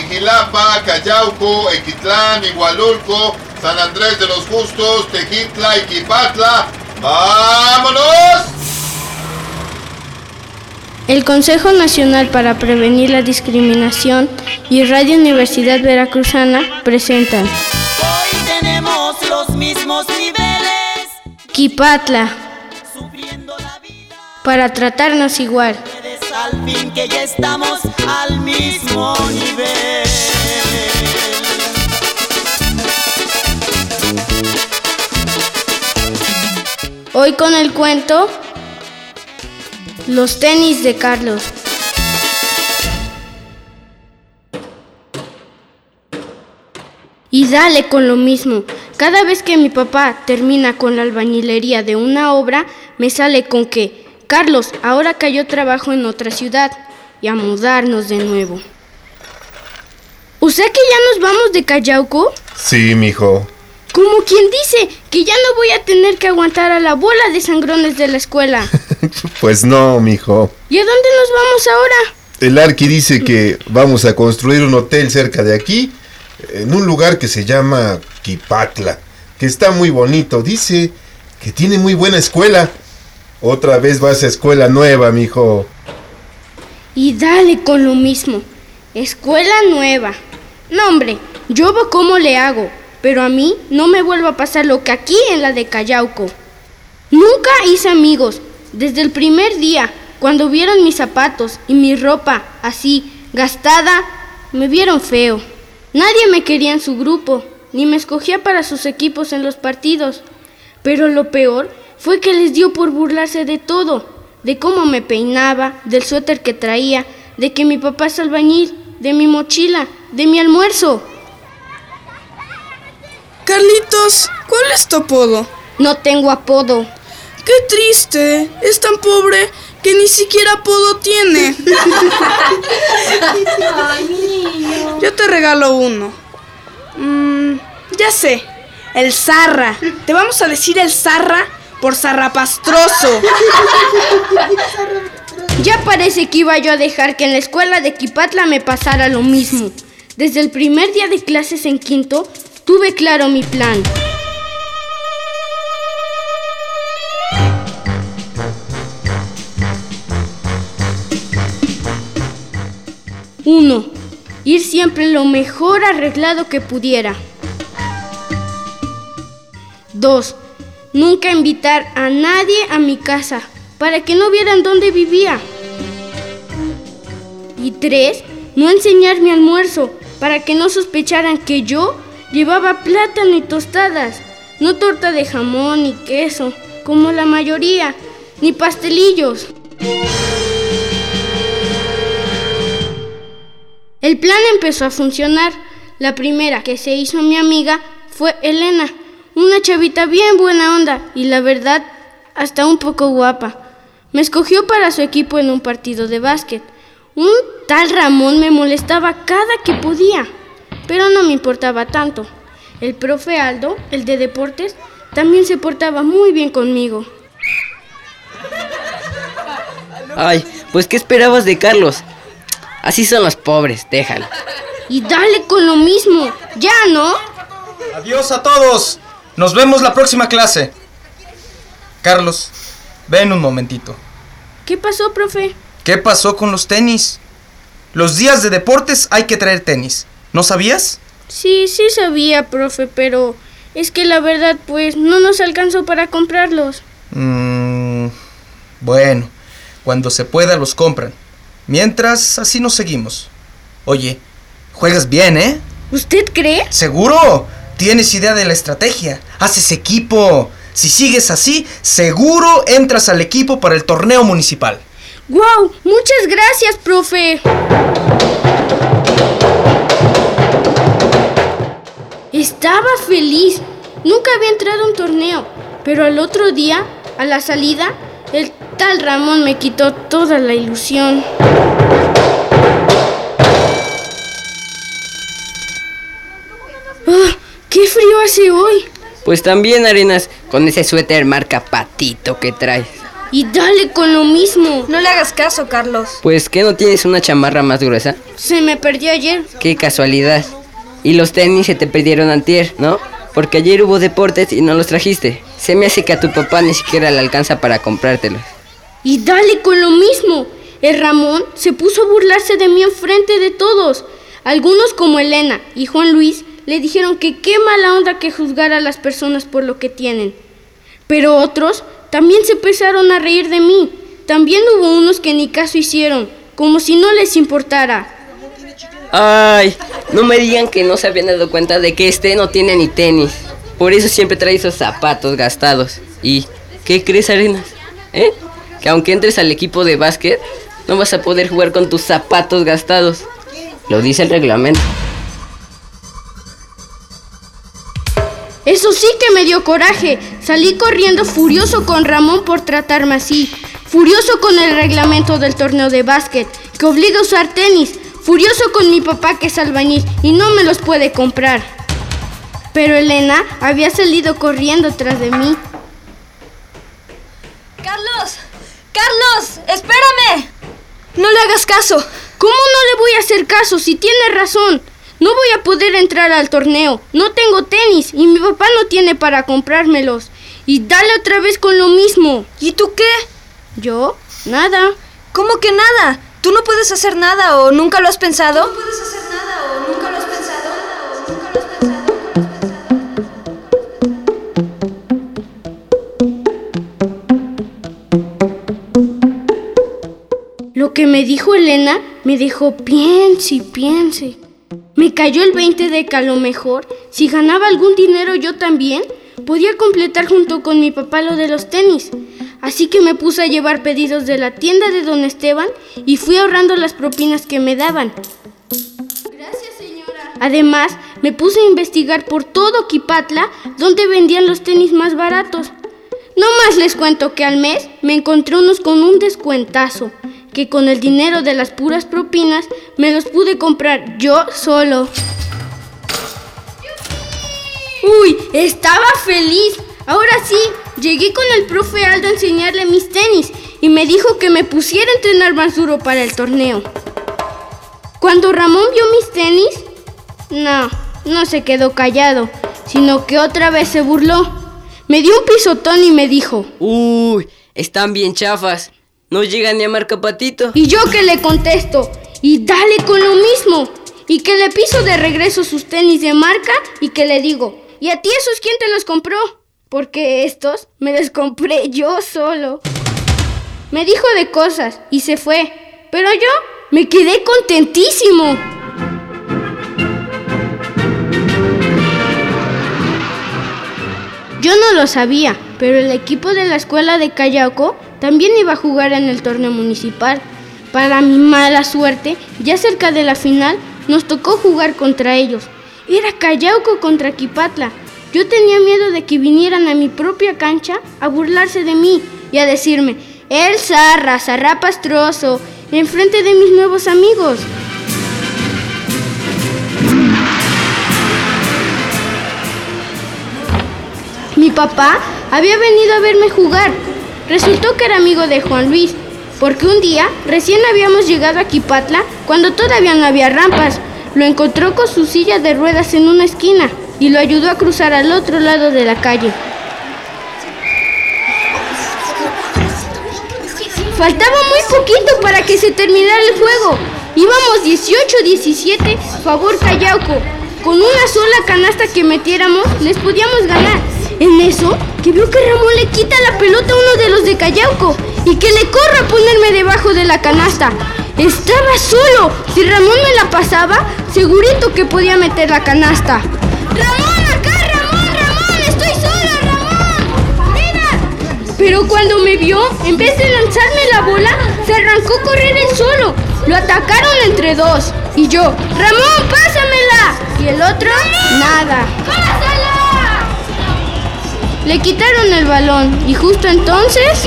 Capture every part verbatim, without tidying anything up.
Ixquilapa, Cayauco, Equitlán, Igualulco, San Andrés de los Justos, Tejitla y Quipatla. ¡Vámonos! El Consejo Nacional para Prevenir la Discriminación y Radio Universidad Veracruzana presentan Hoy tenemos los mismos niveles. Quipatla, Sufriendo la vida. para tratarnos igual. Puedes al fin que ya estamos al mismo nivel. Hoy con el cuento Los tenis de Carlos. Y dale con lo mismo. Cada vez que mi papá termina con la albañilería de una obra, me sale con que Carlos, ahora cayó trabajo en otra ciudad y a mudarnos de nuevo. ¿O sea que ya nos vamos de Cayauco? Sí, mijo. Como quien dice que ya no voy a tener que aguantar a la bola de sangrones de la escuela. Pues no, mijo. ¿Y a dónde nos vamos ahora? El Arqui dice que vamos a construir un hotel cerca de aquí, en un lugar que se llama Quipatla, que está muy bonito. Dice que tiene muy buena escuela. Otra vez vas a escuela nueva, mijo. Y dale con lo mismo. Escuela nueva. No, hombre, yo veo cómo le hago, pero a mí no me vuelva a pasar lo que aquí en la de Cayauco. Nunca hice amigos. Desde el primer día, cuando vieron mis zapatos y mi ropa así, gastada, me vieron feo. Nadie me quería en su grupo, ni me escogía para sus equipos en los partidos. Pero lo peor fue que les dio por burlarse de todo, de cómo me peinaba, del suéter que traía, de que mi papá es albañil, de mi mochila, de mi almuerzo. Carlitos, ¿cuál es tu apodo? No tengo apodo. ¡Qué triste! Es tan pobre que ni siquiera apodo tiene. Ay, niño. Yo te regalo uno. Mm, ya sé, el Zarra. Te vamos a decir el Zarra por zarrapastroso. Ya parece que iba yo a dejar que en la escuela de Quipatla me pasara lo mismo. Desde el primer día de clases en quinto, tuve claro mi plan. Uno, ir siempre lo mejor arreglado que pudiera. Dos, nunca invitar a nadie a mi casa para que no vieran dónde vivía. Y tres, no enseñar mi almuerzo para que no sospecharan que yo llevaba plátano y tostadas, no torta de jamón ni queso, como la mayoría, ni pastelillos. El plan empezó a funcionar. La primera que se hizo mi amiga fue Elena, una chavita bien buena onda y la verdad hasta un poco guapa. Me escogió para su equipo en un partido de básquet. Un tal Ramón me molestaba cada que podía, pero no me importaba tanto. El profe Aldo, el de deportes, también se portaba muy bien conmigo. Ay, pues ¿qué esperabas de Carlos? Así son los pobres, déjalo. Y dale con lo mismo, ya, ¿no? Adiós a todos. Nos vemos la próxima clase. Carlos, ven un momentito. ¿Qué pasó, profe? ¿Qué pasó con los tenis? Los días de deportes hay que traer tenis. ¿No sabías? Sí, sí sabía, profe, pero es que la verdad, pues, no nos alcanzó para comprarlos. Mm, bueno, cuando se pueda los compran. Mientras, así nos seguimos. Oye, juegas bien, ¿eh? ¿Usted cree? ¿Seguro? Tienes idea de la estrategia. Haces equipo. Si sigues así, seguro entras al equipo para el torneo municipal. ¡Guau! ¡Muchas gracias, profe! Estaba feliz. Nunca había entrado a un torneo, pero al otro día, a la salida, el tal Ramón me quitó toda la ilusión. ¡Ah! ¡Qué frío hace hoy! Pues también, Arenas, con ese suéter marca Patito que traes. Y dale con lo mismo. No le hagas caso, Carlos. Pues, ¿qué no tienes una chamarra más gruesa? Se me perdió ayer. Qué casualidad. Y los tenis se te perdieron antier, ¿no? Porque ayer hubo deportes y no los trajiste. Se me hace que a tu papá ni siquiera le alcanza para comprártelos. Y dale con lo mismo. El Ramón se puso a burlarse de mí enfrente de todos. Algunos, como Elena y Juan Luis, le dijeron que qué mala onda que juzgar a las personas por lo que tienen. Pero otros también se empezaron a reír de mí. También hubo unos que ni caso hicieron, como si no les importara. Ay, no me digan que no se habían dado cuenta de que este no tiene ni tenis. Por eso siempre trae esos zapatos gastados. ¿Y qué crees, Arenas? ¿Eh? Que aunque entres al equipo de básquet, no vas a poder jugar con tus zapatos gastados. Lo dice el reglamento. Eso sí que me dio coraje. Salí corriendo furioso con Ramón por tratarme así. Furioso con el reglamento del torneo de básquet, que obliga a usar tenis. Furioso con mi papá, que es albañil y no me los puede comprar. Pero Elena había salido corriendo tras de mí. ¡Carlos! ¡Carlos! ¡Espérame! No le hagas caso. ¿Cómo no le voy a hacer caso si tiene razón? No voy a poder entrar al torneo. No tengo tenis y mi papá no tiene para comprármelos. Y dale otra vez con lo mismo. ¿Y tú qué? ¿Yo? Nada. ¿Cómo que nada? ¿Tú no puedes hacer nada o nunca lo has pensado? ¿No puedes hacer nada o nunca lo has pensado? ¿O nunca lo has pensado? Lo que me dijo Elena me dejó piense y piense. Me cayó el veinte de que a lo mejor, si ganaba algún dinero yo también, podía completar junto con mi papá lo de los tenis. Así que me puse a llevar pedidos de la tienda de don Esteban y fui ahorrando las propinas que me daban. Gracias, señora. Además, me puse a investigar por todo Quipatla donde vendían los tenis más baratos. No más les cuento que al mes me encontré unos con un descuentazo, que con el dinero de las puras propinas me los pude comprar yo solo. ¡Uy! Estaba feliz. Ahora sí, llegué con el profe Aldo a enseñarle mis tenis y me dijo que me pusiera a entrenar más duro para el torneo. Cuando Ramón vio mis tenis, no, no se quedó callado, sino que otra vez se burló. Me dio un pisotón y me dijo: Uy, están bien chafas. No llegan ni a marcapatito. Y yo que le contesto: y dale con lo mismo. Y que le piso de regreso sus tenis de marca y que le digo: ¿y a ti esos quién te los compró? Porque estos me los compré yo solo. Me dijo de cosas y se fue, pero yo me quedé contentísimo. Yo no lo sabía, pero el equipo de la escuela de Cayauco también iba a jugar en el torneo municipal. Para mi mala suerte, ya cerca de la final, nos tocó jugar contra ellos. Era Cayauco contra Quipatla. Yo tenía miedo de que vinieran a mi propia cancha a burlarse de mí y a decirme: el Zarra, Zarra Pastroso, enfrente de mis nuevos amigos. Mi papá había venido a verme jugar. Resultó que era amigo de Juan Luis, porque un día recién habíamos llegado a Quipatla cuando todavía no había rampas. Lo encontró con su silla de ruedas en una esquina y lo ayudó a cruzar al otro lado de la calle. Faltaba muy poquito para que se terminara el juego. Íbamos dieciocho diecisiete, favor Cayauco. Con una sola canasta que metiéramos, les podíamos ganar. En eso, que vio que Ramón le quita la pelota a uno de los de Cayauco y que le corre a ponerme debajo de la canasta. Estaba solo. Si Ramón me la pasaba, segurito que podía meter la canasta. ¡Ramón, acá! ¡Ramón, Ramón! ¡Estoy sola, Ramón! ¡Mira! Pero cuando me vio, en vez de lanzarme la bola, se arrancó a correr él solo. Lo atacaron entre dos. Y yo: ¡Ramón, pásamela! Y el otro: nada. ¡Pásala! Le quitaron el balón y justo entonces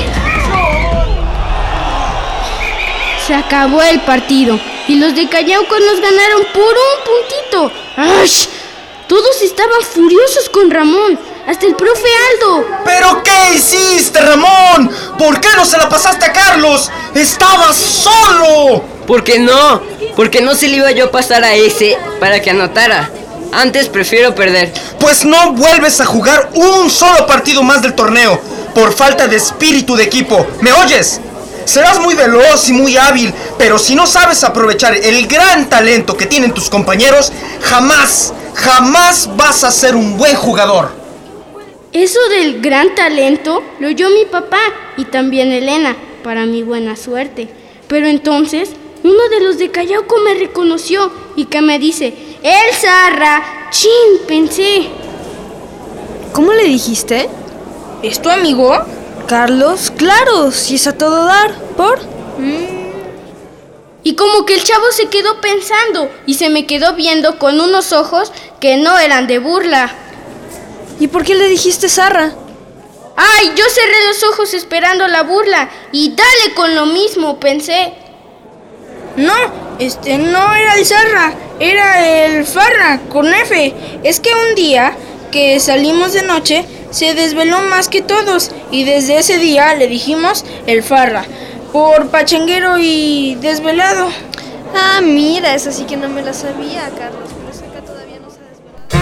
se acabó el partido y los de Cayauco nos ganaron por un puntito. ¡Ash! Todos estaban furiosos con Ramón. hasta el profe Aldo. ¿Pero qué hiciste, Ramón? ¿Por qué no se la pasaste a Carlos? ¡Estabas solo! ¿Por qué no? Porque no se le iba yo a pasar a ese para que anotara. Antes prefiero perder. Pues no vuelves a jugar un solo partido más del torneo por falta de espíritu de equipo. ¿Me oyes? Serás muy veloz y muy hábil, pero si no sabes aprovechar el gran talento que tienen tus compañeros, jamás, jamás vas a ser un buen jugador. Eso del gran talento lo oyó mi papá y también Elena, para mi buena suerte. Pero entonces, uno de los de Callauco me reconoció y que me dice, ¡El Zarra! ¡Chin! Pensé. ¿Cómo le dijiste? ¿Es tu amigo? Carlos, claro, si es a todo dar. ¿Por? Mm. Y como que el chavo se quedó pensando y se me quedó viendo con unos ojos que no eran de burla. ¿Y por qué le dijiste Zarra? ¡Ay! Yo cerré los ojos esperando la burla y dale con lo mismo, pensé. No, este no era el Zarra, era el Farra, con F. Es que un día que salimos de noche se desveló más que todos y desde ese día le dijimos el Farra, por pachanguero y desvelado. Ah, mira, esa sí que no me la sabía, Carlos, por eso acá todavía no se ha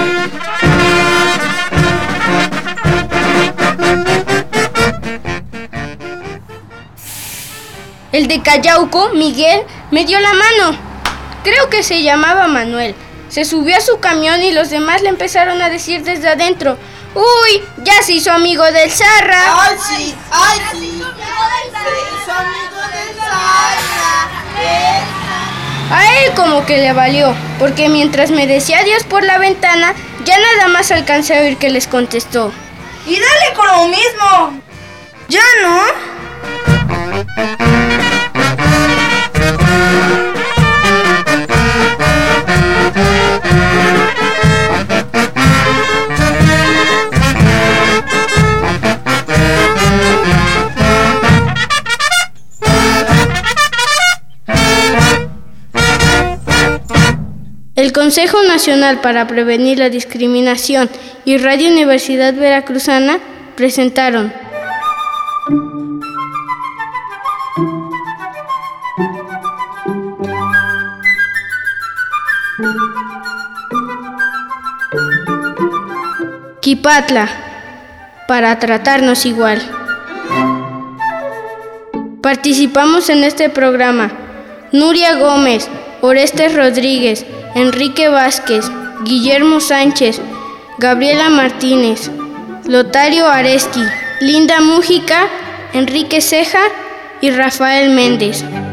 desvelado. El de Callauco, Miguel, me dio la mano. Creo que se llamaba Manuel. Se subió a su camión y los demás le empezaron a decir desde adentro, ¡uy! ¡Ya se hizo amigo del Zarra! ¡Ay, sí! ¡Ay, sí! ¡Se hizo amigo del Zarra! A él como que le valió, porque mientras me decía adiós por la ventana, ya nada más alcancé a oír que les contestó. ¡Y dale con lo mismo! ¿Ya no? El Consejo Nacional para Prevenir la Discriminación y Radio Universidad Veracruzana presentaron Quipatla, para tratarnos igual. Participamos en este programa Nuria Gómez, Orestes Rodríguez, Enrique Vázquez, Guillermo Sánchez, Gabriela Martínez, Lotario Aresti, Linda Mújica, Enrique Ceja y Rafael Méndez.